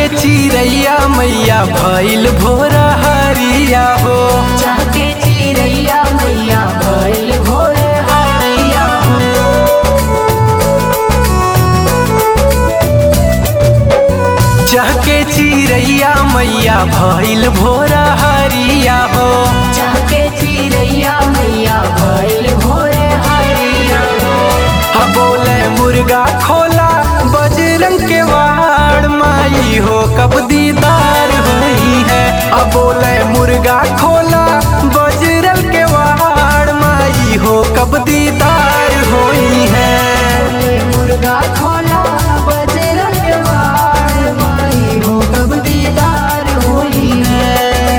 चिरैया मैया भइल भोर हरिया हो। जाके चिरैया मैया भइल भोर हरिया हो। जाके चिरैया मैया भइल भोर हरिया हो। जाके चिरैया मैया भइल भोर हरिया हो। बोले मुर्गा खोला बजरंग के वाड़ माई हो कब दीदार हुई है। अब बोले मुर्गा खोला बजरंग के वाड़ माई हो कब दीदार हुई है। मुर्गा खोला बजरंग के वाड़ माई हो कब दीदार हुई है।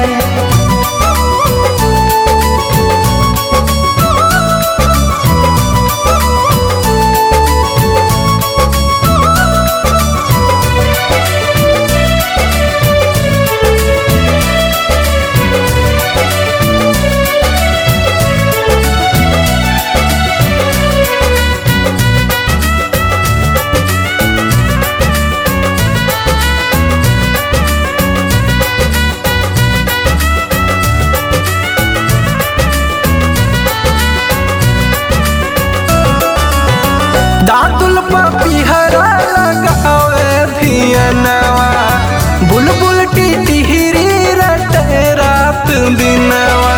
दातुल पपीहरा लगावे धियनवा। बुलबुल टिटहिरी रटे रात दिनवा।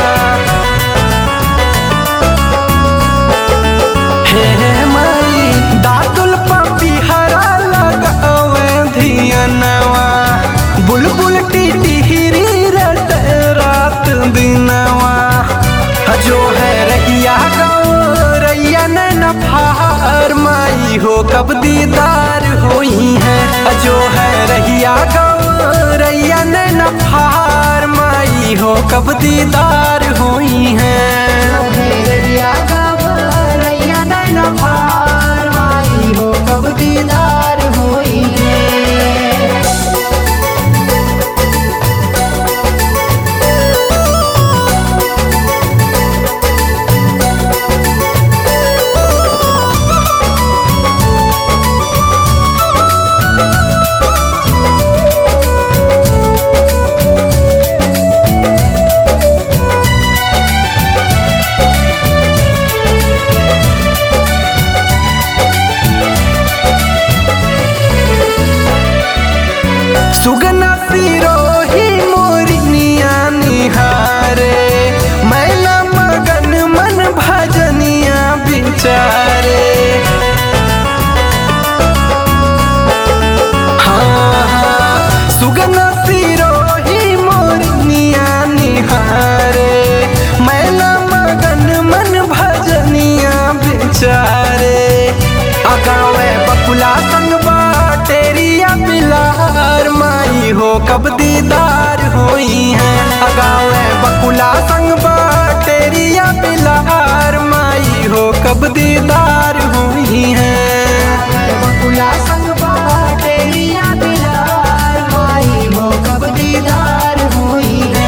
हे माई दातुल पपीहरा लगावे धियनवा। बुलबुल टिटहिरी रटे रात दिनवा। जो है रैया गौरैया नैना फार माई हो कब दीदार हुई है। जो है रैया गौरैया नैना फार माई हो कब दीदार हुई है। रैया गौरैया नैना फार माई हो कब दीदार हुई है। सुगना सिरोही मोरनिया निहारे। मैला मगन मन भजनिया बिचारे। हाँ सुगना सिरोही मोरनिया निहारे। मैला मगन मन भजनिया बिचारे। अगावे बकुला संग बाटेरिया बिलार माई हो कब दीदार हुई है। अगावे बकुला संग बाटेरिया बिलार माई हो कब दीदार हुई है। बकुला संग बाटेरिया बिलार माई हो कब दीदार हुई है।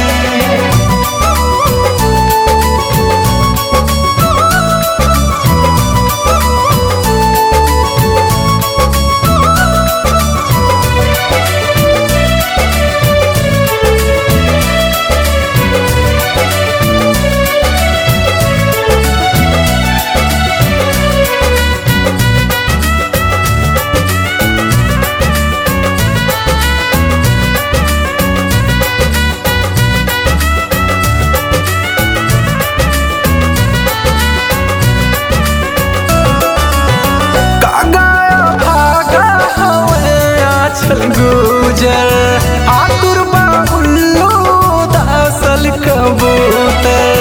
गुजर आतुर बाबुल्लो दासल कबूतर।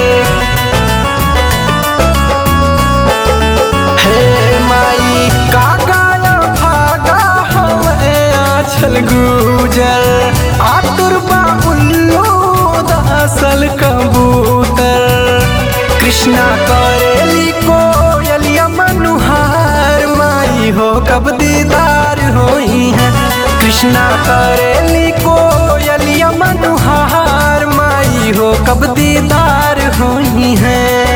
हे माई कागा भागा हवे आछल गुजर। आतुर बाबुल्लो दासल कबूतर। कृष्णा करेली कोयलिया मनुहार माई हो कब दीदार हुई है। कृष्णा करेली कोयलिया मनुहार माई हो कब दीदार हुई है।